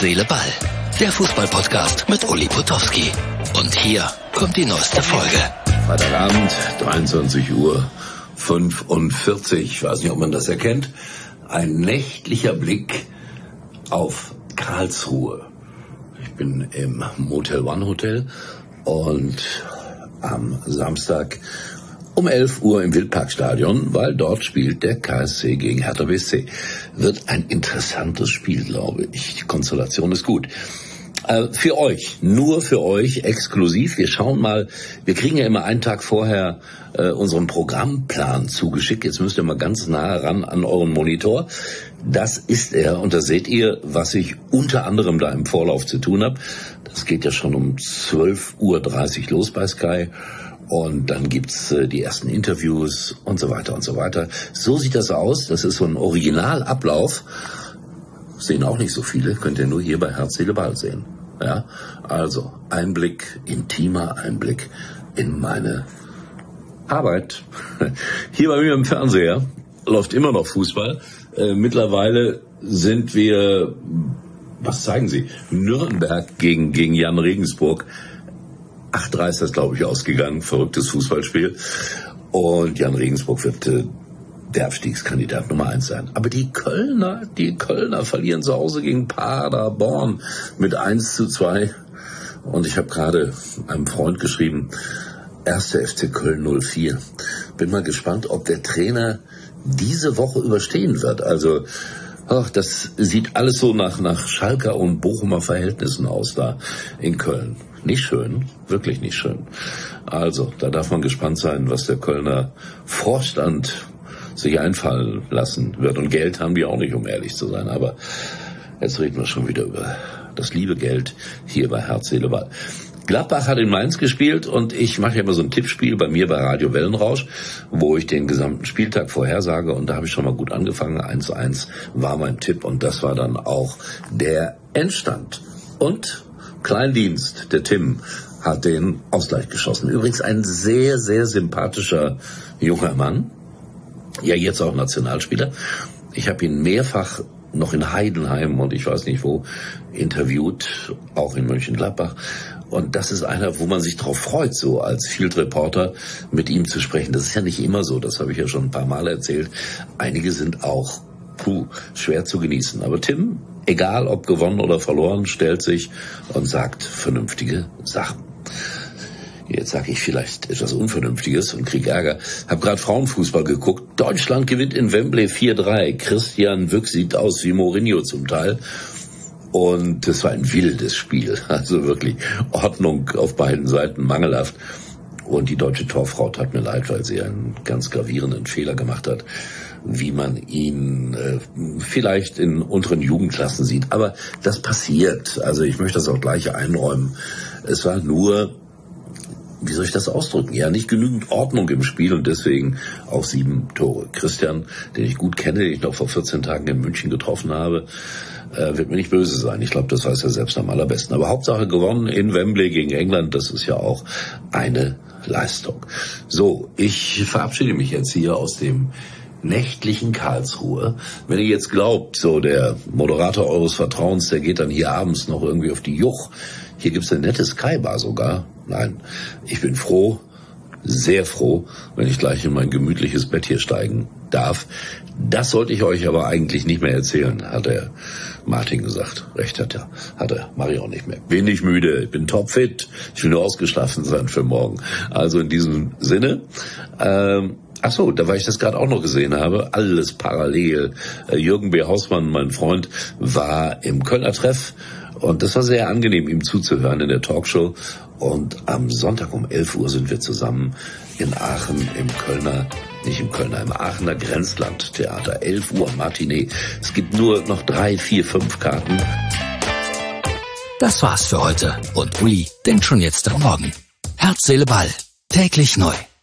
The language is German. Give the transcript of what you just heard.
Seele, Ball. Der Fußball-Podcast mit Uli Potowski. Und hier kommt die neueste Folge. Freitagabend, 23:45 Uhr. Ich weiß nicht, ob man das erkennt. Ein nächtlicher Blick auf Karlsruhe. Ich bin im Motel One Hotel und am Samstag um 11 Uhr im Wildparkstadion, weil dort spielt der KSC gegen Hertha BSC. Wird ein interessantes Spiel, glaube ich. Die Konstellation ist gut. Für euch, nur für euch, exklusiv. Wir schauen mal, wir kriegen ja immer einen Tag vorher unseren Programmplan zugeschickt. Jetzt müsst ihr mal ganz nah ran an euren Monitor. Das ist er und da seht ihr, was ich unter anderem da im Vorlauf zu tun habe. Das geht ja schon um 12:30 Uhr los bei Sky. Und dann gibt's die ersten Interviews und so weiter und so weiter. So sieht das aus. Das ist so ein Originalablauf. Sehen auch nicht so viele. Könnt ihr nur hier bei Herz, Seele, Ball sehen. Ja, also Einblick, intimer Einblick in meine Arbeit. Hier bei mir im Fernseher läuft immer noch Fußball. Mittlerweile sind wir, was zeigen Sie? Nürnberg gegen Jan Regensburg. 8:3 ist das, glaube ich, ausgegangen. Verrücktes Fußballspiel. Und Jan Regensburg wird der Abstiegskandidat Nummer 1 sein. Aber die Kölner verlieren zu Hause gegen Paderborn mit 1:2. Und ich habe gerade einem Freund geschrieben, 1. FC Köln 04. Bin mal gespannt, ob der Trainer diese Woche überstehen wird. Also, das sieht alles so nach Schalker und Bochumer Verhältnissen aus da in Köln. Nicht schön, wirklich nicht schön. Also, da darf man gespannt sein, was der Kölner Vorstand sich einfallen lassen wird. Und Geld haben die auch nicht, um ehrlich zu sein. Aber jetzt reden wir schon wieder über das liebe Geld hier bei Herz, Seele, Ball. Gladbach hat in Mainz gespielt und ich mache ja immer so ein Tippspiel bei mir bei Radio Wellenrausch, wo ich den gesamten Spieltag vorhersage und da habe ich schon mal gut angefangen. 1:1 war mein Tipp und das war dann auch der Endstand. Und Kleindienst, der Tim, hat den Ausgleich geschossen. Übrigens ein sehr, sehr sympathischer junger Mann. Ja, jetzt auch Nationalspieler. Ich habe ihn mehrfach noch in Heidenheim und ich weiß nicht wo interviewt, auch in Mönchengladbach. Und das ist einer, wo man sich drauf freut, so als Field Reporter mit ihm zu sprechen. Das ist ja nicht immer so, das habe ich ja schon ein paar Mal erzählt. Einige sind auch schwer zu genießen. Aber Tim, egal ob gewonnen oder verloren, stellt sich und sagt vernünftige Sachen. Jetzt sage ich vielleicht etwas Unvernünftiges und krieg Ärger. Hab gerade Frauenfußball geguckt. Deutschland gewinnt in Wembley 4:3. Christian Wück sieht aus wie Mourinho zum Teil. Und es war ein wildes Spiel. Also wirklich Ordnung auf beiden Seiten mangelhaft. Und die deutsche Torfrau tat mir leid, weil sie einen ganz gravierenden Fehler gemacht hat, wie man ihn vielleicht in unteren Jugendklassen sieht. Aber das passiert. Also ich möchte das auch gleich einräumen. Es war nur, wie soll ich das ausdrücken? Ja, nicht genügend Ordnung im Spiel und deswegen auch 7 Tore. Christian, den ich gut kenne, den ich noch vor 14 Tagen in München getroffen habe, wird mir nicht böse sein. Ich glaube, das weiß er selbst am allerbesten. Aber Hauptsache gewonnen in Wembley gegen England, das ist ja auch eine Leistung. So, ich verabschiede mich jetzt hier aus dem nächtlichen Karlsruhe. Wenn ihr jetzt glaubt, so der Moderator eures Vertrauens, der geht dann hier abends noch irgendwie auf die Juch. Hier gibt's eine nette Skybar sogar. Nein, ich bin froh, sehr froh, wenn ich gleich in mein gemütliches Bett hier steigen darf. Das sollte ich euch aber eigentlich nicht mehr erzählen, hat der Martin gesagt. Recht hat er, mach ich auch nicht mehr. Bin nicht müde, ich bin topfit, ich will nur ausgeschlafen sein für morgen. Also in diesem Sinne, ach so, da weil ich das gerade auch noch gesehen habe, alles parallel. Jürgen B. Hausmann, mein Freund, war im Kölner Treff und das war sehr angenehm, ihm zuzuhören in der Talkshow. Und am Sonntag um 11 Uhr sind wir zusammen in Aachen im Aachener Grenzlandtheater. 11 Uhr Matinee. Es gibt nur noch 3, 4, 5 Karten. Das war's für heute und Uli denkt schon jetzt am Morgen. Herz, Seele, Ball. Täglich neu.